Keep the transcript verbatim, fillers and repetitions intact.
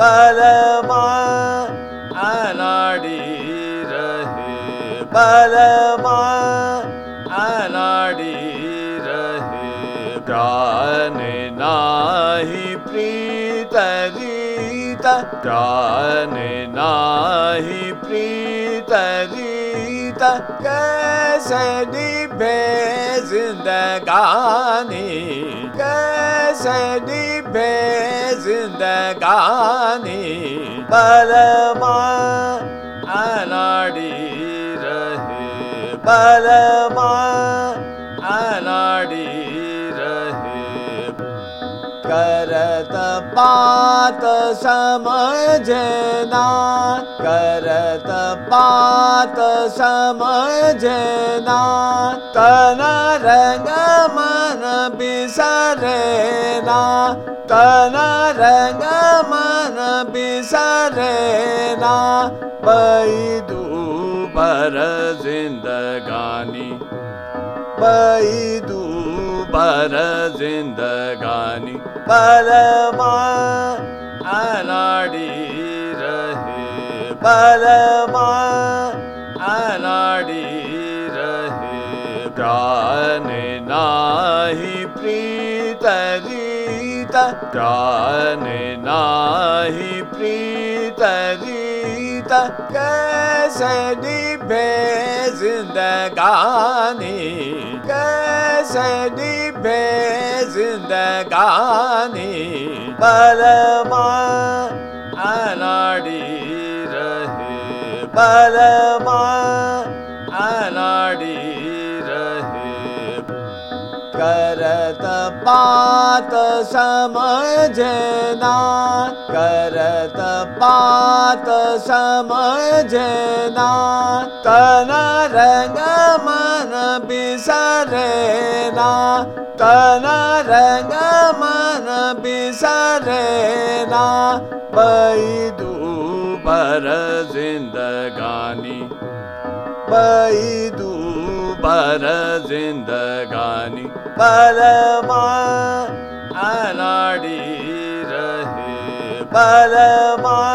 बलमा अनाड़ी रहे बलमा अनाड़ी रहे प्राण नाही प्रीत रीत प्राण नाही प्रीत रीत कैसे निभे जिंदगानी कैसे निभे जिंदगानी बलमा अनाड़ी रहे बलमा अनाड़ी रहे करत बात समझना करत बात समझना तन रंग मन बिसरेना तन रंग मन बिसरेना बैदू बर जिंदगानी बैदू बर जिंदगानी बलमा अनाड़ी रहे बलमा अनाड़ी रहे प्राण नाही प्रीत रीत प्राण नाही प्रीत रीत कैसे निभे जिंदगानी कैसे निभे जिंदगानी बलमा अनाड़ी रहे बलमा अनाड़ी रहे करत बात समझना करत बात समझना तन रंग मन बिसरेना तन रंग मन बिसरेना बैदू बर जिंदगानी बैदू बर जिंदगानी बलमा अनाड़ी रहे बलमा